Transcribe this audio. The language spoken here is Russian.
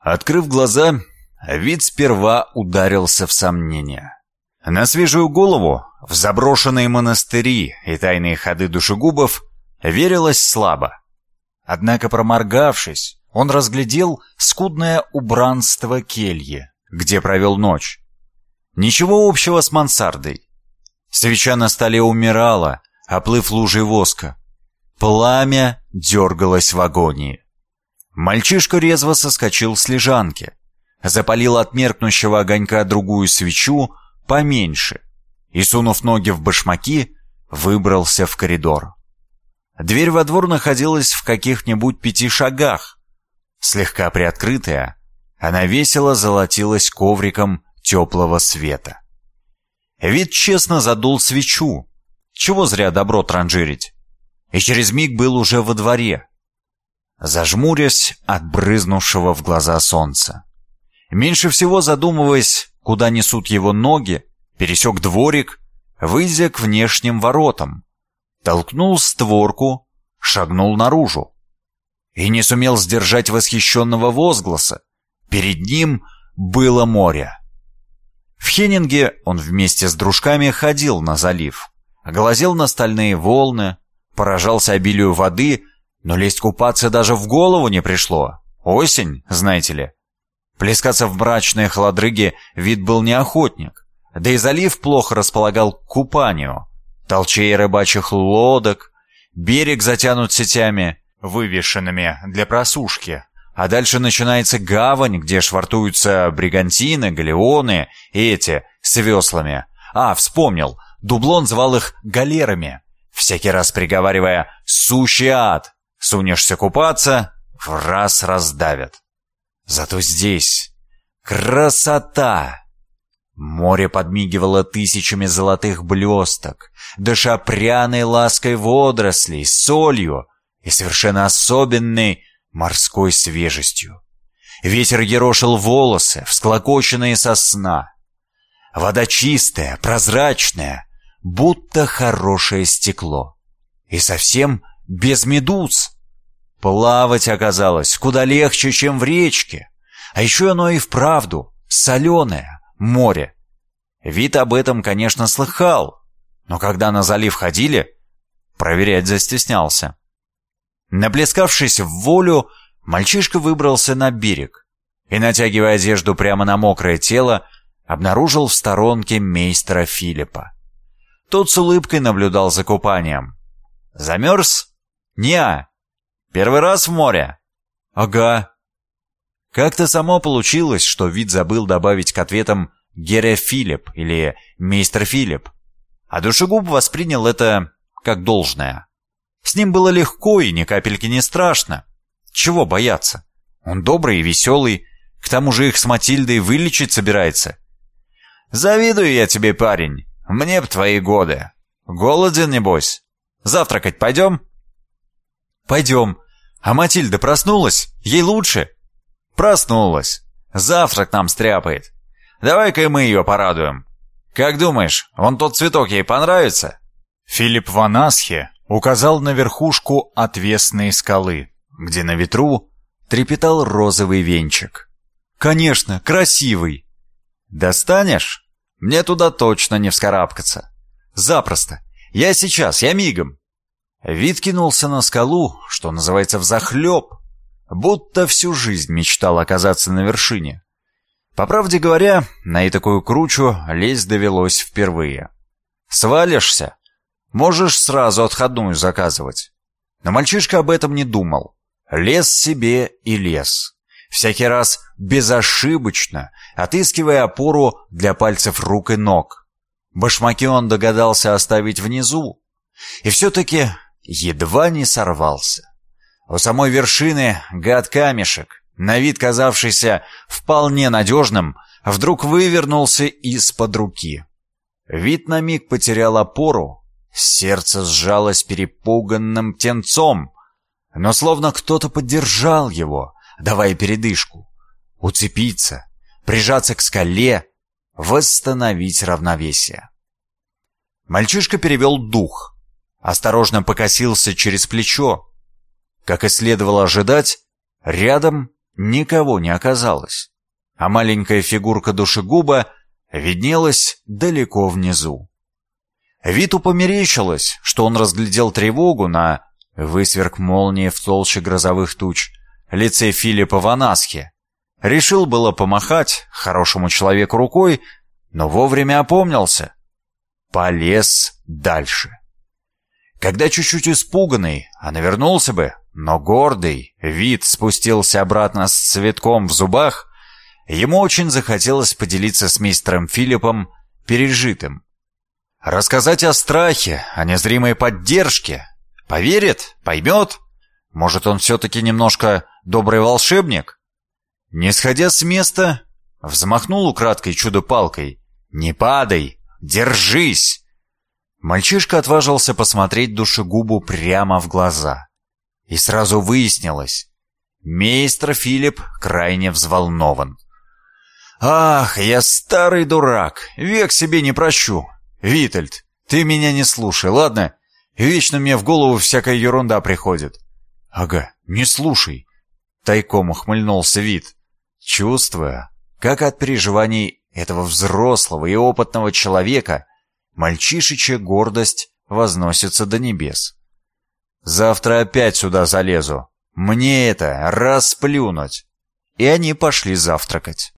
Открыв глаза, Вит сперва ударился в сомнения. На свежую голову, в заброшенные монастыри и тайные ходы душегубов верилось слабо. Однако, проморгавшись, он разглядел скудное убранство кельи, где провел ночь. Ничего общего с мансардой. Свеча на столе умирала, оплыв лужей воска. Пламя дергалось в агонии. Мальчишка резво соскочил с лежанки, запалил от меркнущего огонька другую свечу поменьше и, сунув ноги в башмаки, выбрался в коридор. Дверь во двор находилась в каких-нибудь 5 шагах. Слегка приоткрытая, она весело золотилась ковриком теплого света. Вит честно задул свечу. Чего зря добро транжирить? И через миг был уже во дворе, зажмурясь от брызнувшего в глаза солнца. Меньше всего задумываясь, куда несут его ноги, пересек дворик, выйдя к внешним воротам, толкнул створку, шагнул наружу. И не сумел сдержать восхищенного возгласа. Перед ним было море. В Хеннинге он вместе с дружками ходил на залив, глазел на стальные волны, поражался обилию воды, но лезть купаться даже в голову не пришло. Осень, знаете ли. Плескаться в мрачные холодрыги Вит был не охотник, да и залив плохо располагал к купанию. Толчей рыбачьих лодок, берег затянут сетями, вывешенными для просушки, а дальше начинается гавань, где швартуются бригантины, галеоны и эти с веслами. Вспомнил, Дублон звал их галерами, всякий раз приговаривая «сущий ад». Сунешься купаться, в раз раздавят. Зато здесь красота! Море подмигивало тысячами золотых блесток, дыша пряной лаской водорослей, солью и совершенно особенной морской свежестью. Ветер ерошил волосы, всклокоченные со сна. Вода чистая, прозрачная, будто хорошее стекло. И совсем без медуз. Плавать оказалось куда легче, чем в речке. А еще оно и вправду соленое море. Вит об этом, конечно, слыхал, но когда на залив ходили, проверять застеснялся. Наплескавшись в волю, мальчишка выбрался на берег и, натягивая одежду прямо на мокрое тело, обнаружил в сторонке мейстера Филиппа. Тот с улыбкой наблюдал за купанием. «Замерз? Неа. Первый раз в море?» «Ага». Как-то само получилось, что Вит забыл добавить к ответам «Гере Филипп» или «Мейстер Филипп», а душегуб воспринял это как должное. С ним было легко и ни капельки не страшно. Чего бояться? Он добрый и веселый, к тому же их с Матильдой вылечить собирается. «Завидую я тебе, парень, мне б твои годы. Голоден, небось? Завтракать пойдем?» «Пойдем. А Матильда проснулась? Ей лучше?» «Проснулась. Завтрак нам стряпает. Давай-ка мы ее порадуем. Как думаешь, вон тот цветок ей понравится?» Филипп ван Асхе указал на верхушку отвесной скалы, где на ветру трепетал розовый венчик. «Конечно, красивый!» «Достанешь? Мне туда точно не вскарабкаться». «Запросто. Я сейчас, я мигом». Вит кинулся на скалу, что называется, взахлеб, будто всю жизнь мечтал оказаться на вершине. По правде говоря, на этакую кручу лезть довелось впервые. Свалишься, можешь сразу отходную заказывать. Но мальчишка об этом не думал. Лез себе и лез. Всякий раз безошибочно, отыскивая опору для пальцев рук и ног. Башмаки он догадался оставить внизу. И все-таки едва не сорвался. У самой вершины гад-камешек, на вид казавшийся вполне надежным, вдруг вывернулся из-под руки. Вит на миг потерял опору, сердце сжалось перепуганным птенцом, но словно кто-то поддержал его, давая передышку, уцепиться, прижаться к скале, восстановить равновесие. Мальчишка перевел дух, осторожно покосился через плечо. Как и следовало ожидать, рядом никого не оказалось, а маленькая фигурка душегуба виднелась далеко внизу. Виту померещилось, что он разглядел тревогу на высверк молнии в толще грозовых туч лице Филиппа Ванасхи. Решил было помахать хорошему человеку рукой, но вовремя опомнился. Полез дальше. Когда чуть-чуть испуганный, а навернулся бы, но гордый вид спустился обратно с цветком в зубах, ему очень захотелось поделиться с мистером Филиппом пережитым. Рассказать о страхе, о незримой поддержке. Поверит? Поймет? Может, он все-таки немножко добрый волшебник? Не сходя с места, взмахнул украдкой чудо-палкой. «Не падай! Держись!» Мальчишка отважился посмотреть душегубу прямо в глаза. И сразу выяснилось, мейстер Филипп крайне взволнован. «Ах, я старый дурак, век себе не прощу. Витальд, ты меня не слушай, ладно? Вечно мне в голову всякая ерунда приходит». «Ага, не слушай», — тайком ухмыльнулся Вит, чувствуя, как от переживаний этого взрослого и опытного человека мальчишечья гордость возносится до небес. «Завтра опять сюда залезу. Мне это расплюнуть». И они пошли завтракать.